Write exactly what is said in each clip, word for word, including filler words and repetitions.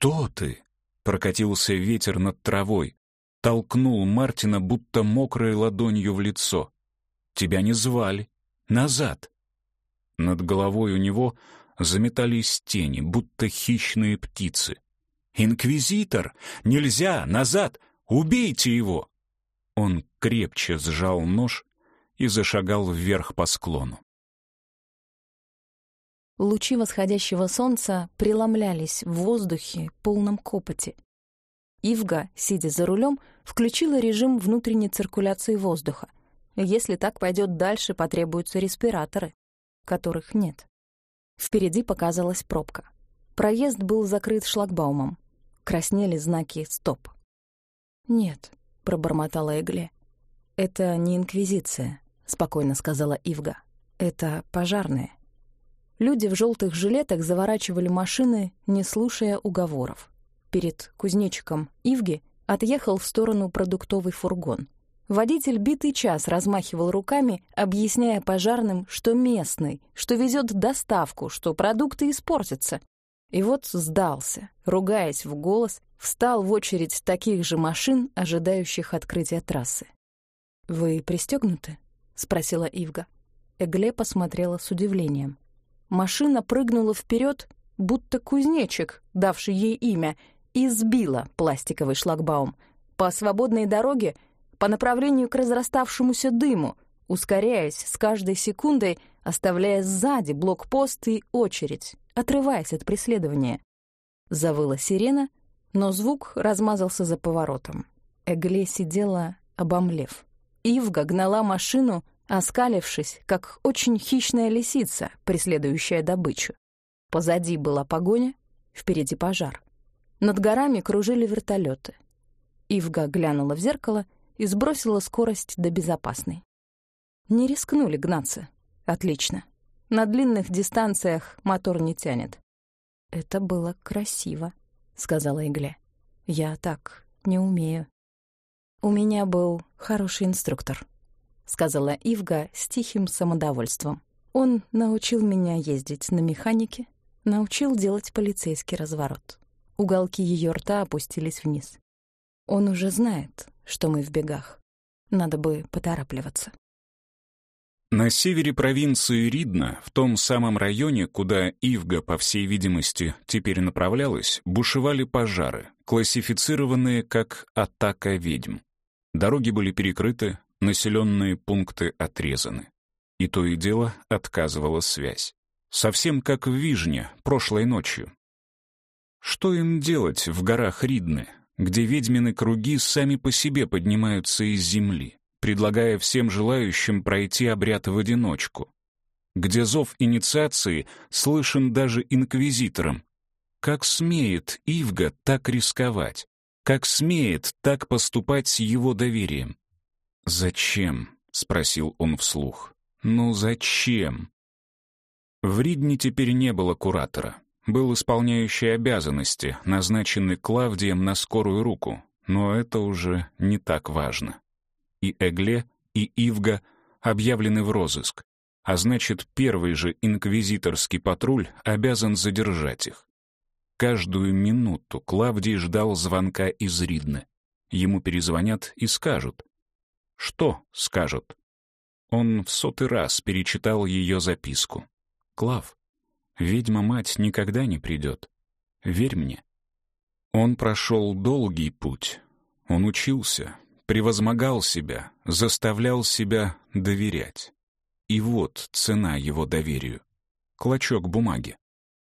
«Что ты?» — прокатился ветер над травой, толкнул Мартина будто мокрой ладонью в лицо. «Тебя не звали. Назад!» Над головой у него заметались тени, будто хищные птицы. «Инквизитор! Нельзя! Назад! Убейте его!» Он крепче сжал нож и зашагал вверх по склону. Лучи восходящего солнца преломлялись в воздухе, полном копоти. Ивга, сидя за рулем, включила режим внутренней циркуляции воздуха. Если так пойдет дальше, потребуются респираторы, которых нет. Впереди показалась пробка. Проезд был закрыт шлагбаумом. Краснели знаки «Стоп». «Нет», — пробормотала Эгле. «Это не инквизиция», — спокойно сказала Ивга. «Это пожарные». Люди в желтых жилетах заворачивали машины, не слушая уговоров. Перед кузнечиком Ивги отъехал в сторону продуктовый фургон. Водитель битый час размахивал руками, объясняя пожарным, что местный, что везет доставку, что продукты испортятся. И вот сдался, ругаясь в голос, встал в очередь таких же машин, ожидающих открытия трассы. «Вы пристегнуты?» — спросила Ивга. Эгле посмотрела с удивлением. Машина прыгнула вперед, будто кузнечик, давший ей имя, и сбила пластиковый шлагбаум. По свободной дороге, по направлению к разраставшемуся дыму, ускоряясь с каждой секундой, оставляя сзади блокпост и очередь, отрываясь от преследования. Завыла сирена, но звук размазался за поворотом. Эгле сидела, обомлев. Ивга гнала машину, оскалившись, как очень хищная лисица, преследующая добычу. Позади была погоня, впереди пожар. Над горами кружили вертолеты. Ивга глянула в зеркало и сбросила скорость до безопасной. Не рискнули гнаться. Отлично. На длинных дистанциях мотор не тянет. «Это было красиво», — сказала Эгле. «Я так не умею». «У меня был хороший инструктор», — сказала Ивга с тихим самодовольством. «Он научил меня ездить на механике, научил делать полицейский разворот». Уголки ее рта опустились вниз. «Он уже знает, что мы в бегах. Надо бы поторапливаться». На севере провинции Ридна, в том самом районе, куда Ивга, по всей видимости, теперь направлялась, бушевали пожары, классифицированные как «атака ведьм». Дороги были перекрыты, населенные пункты отрезаны. И то и дело отказывала связь. Совсем как в Вижне прошлой ночью. Что им делать в горах Ридны, где ведьмины круги сами по себе поднимаются из земли, предлагая всем желающим пройти обряд в одиночку? Где зов инициации слышен даже инквизиторам? Как смеет Ивга так рисковать? Как смеет так поступать с его доверием? «Зачем?» — спросил он вслух. «Ну зачем?» В Ридне теперь не было куратора. Был исполняющий обязанности, назначенный Клавдием на скорую руку, но это уже не так важно. И Эгле, и Ивга объявлены в розыск, а значит, первый же инквизиторский патруль обязан задержать их. Каждую минуту Клавдий ждал звонка из Ридны. Ему перезвонят и скажут. Что скажут? Он в сотый раз перечитал ее записку. «Клав, ведьма-мать никогда не придет. Верь мне». Он прошел долгий путь. Он учился, превозмогал себя, заставлял себя доверять. И вот цена его доверию. Клочок бумаги.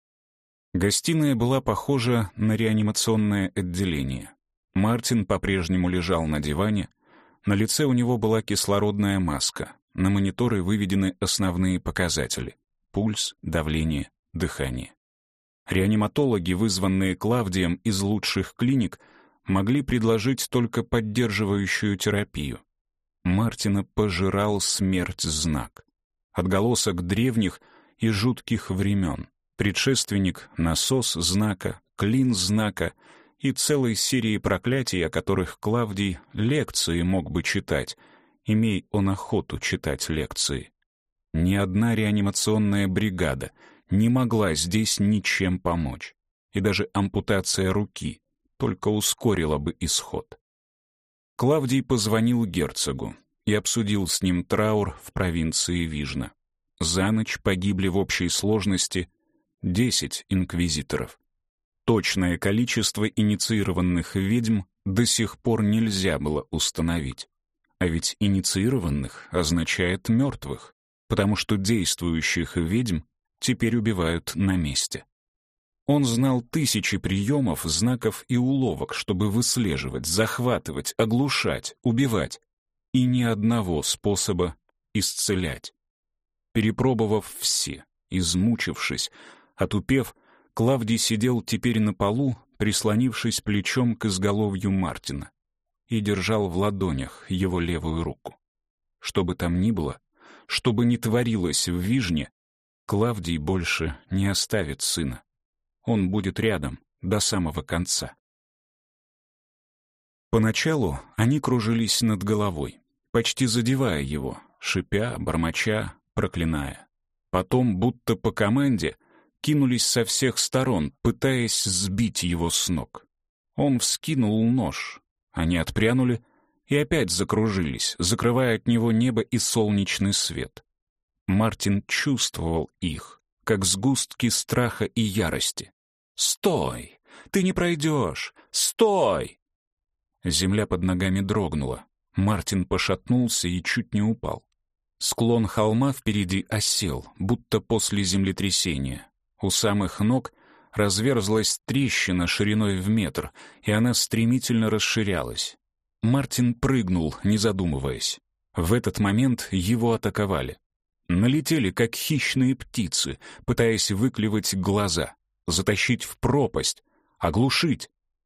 Гостиная была похожа на реанимационное отделение. Мартин по-прежнему лежал на диване. На лице у него была кислородная маска. На мониторы выведены основные показатели: пульс, давление, дыхание. Реаниматологи, вызванные Клавдием из лучших клиник, могли предложить только поддерживающую терапию. Мартина пожирал смерть-знак. Отголосок древних и жутких времен. Предшественник насос знака, клин знака и целой серии проклятий, о которых Клавдий лекции мог бы читать, имей он охоту читать лекции. Ни одна реанимационная бригада не могла здесь ничем помочь. и даже ампутация руки только ускорила бы исход. Клавдий позвонил герцогу и обсудил с ним траур в провинции Вижна. За ночь погибли в общей сложности десять инквизиторов. Точное количество инициированных ведьм до сих пор нельзя было установить. А ведь инициированных означает мертвых, потому что действующих ведьм теперь убивают на месте. Он знал тысячи приемов, знаков и уловок, чтобы выслеживать, захватывать, оглушать, убивать, и ни одного способа исцелять. Перепробовав все, измучившись, отупев, Клавдий сидел теперь на полу, прислонившись плечом к изголовью Мартина, и держал в ладонях его левую руку. Что бы там ни было, что бы ни творилось в Вижне, Клавдий больше не оставит сына. Он будет рядом до самого конца. Поначалу они кружились над головой, почти задевая его, шипя, бормоча, проклиная. Потом, будто по команде, кинулись со всех сторон, пытаясь сбить его с ног. Он вскинул нож, они отпрянули и опять закружились, закрывая от него небо и солнечный свет. Мартин чувствовал их, как сгустки страха и ярости. «Стой! Ты не пройдешь! Стой!» Земля под ногами дрогнула. Мартин пошатнулся и чуть не упал. Склон холма впереди осел, будто после землетрясения. У самых ног разверзлась трещина шириной в метр, и она стремительно расширялась. Мартин прыгнул, не задумываясь. В этот момент его атаковали. Налетели, как хищные птицы, пытаясь выклевать глаза, затащить в пропасть, оглушить.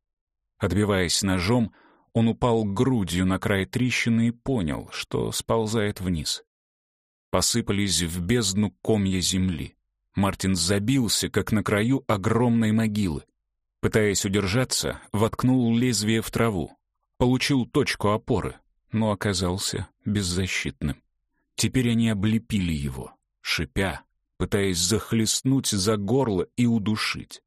Отбиваясь ножом, он упал грудью на край трещины и понял, что сползает вниз. Посыпались в бездну комья земли. Мартин забился, как на краю огромной могилы. Пытаясь удержаться, воткнул лезвие в траву. Получил точку опоры, но оказался беззащитным. Теперь они облепили его, шипя, пытаясь захлестнуть за горло и удушить.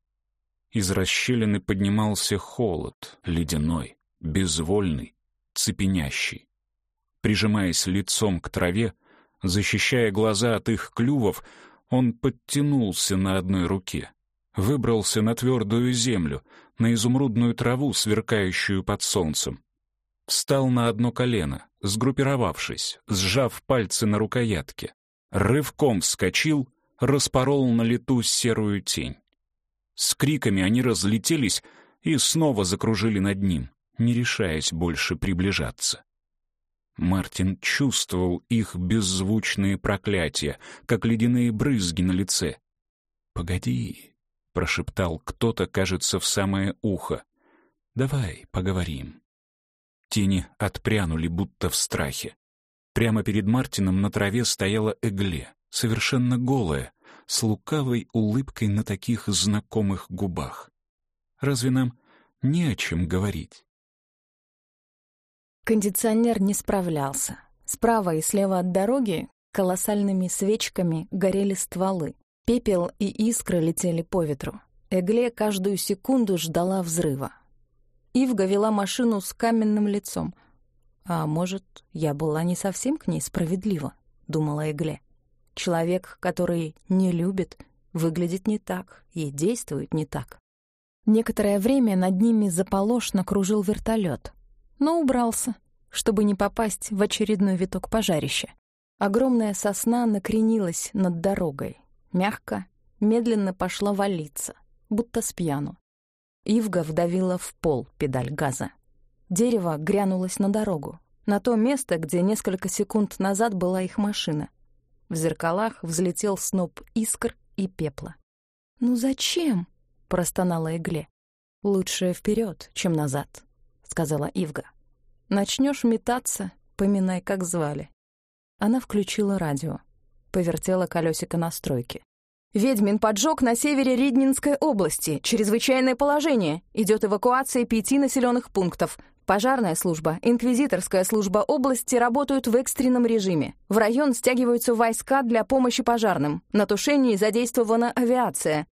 Из расщелины поднимался холод, ледяной, безвольный, цепенящий. Прижимаясь лицом к траве, защищая глаза от их клювов, он подтянулся на одной руке, выбрался на твердую землю, на изумрудную траву, сверкающую под солнцем. Встал на одно колено, сгруппировавшись, сжав пальцы на рукоятке. Рывком вскочил, распорол на лету серую тень. С криками они разлетелись и снова закружили над ним, не решаясь больше приближаться. Мартин чувствовал их беззвучные проклятия, как ледяные брызги на лице. «Погоди», — прошептал кто-то, кажется, в самое ухо. «Давай поговорим». Тени отпрянули, будто в страхе. Прямо перед Мартином на траве стояла Эгле, совершенно голая, с лукавой улыбкой на таких знакомых губах. Разве нам не о чем говорить? Кондиционер не справлялся. Справа и слева от дороги колоссальными свечками горели стволы. Пепел и искры летели по ветру. Эгле каждую секунду ждала взрыва. Ивга вела машину с каменным лицом. «А может, я была не совсем к ней справедлива?» — думала Эгле. «Человек, который не любит, выглядит не так и действует не так». Некоторое время над ними заполошно кружил вертолет, но убрался, чтобы не попасть в очередной виток пожарища. Огромная сосна накренилась над дорогой. Мягко, медленно пошла валиться, будто спьяну. Ивга вдавила в пол педаль газа. Дерево грянулось на дорогу, на то место, где несколько секунд назад была их машина. В зеркалах взлетел сноп искр и пепла. «Ну зачем?» — простонала Эгле. «Лучше вперед, чем назад», — сказала Ивга. «Начнешь метаться, поминай, как звали». Она включила радио, повертела колесико настройки. «Ведьмин поджог на севере Риднинской области. Чрезвычайное положение. Идет эвакуация пяти населенных пунктов. Пожарная служба, инквизиторская служба области работают в экстренном режиме. В район стягиваются войска для помощи пожарным. На тушении задействована авиация.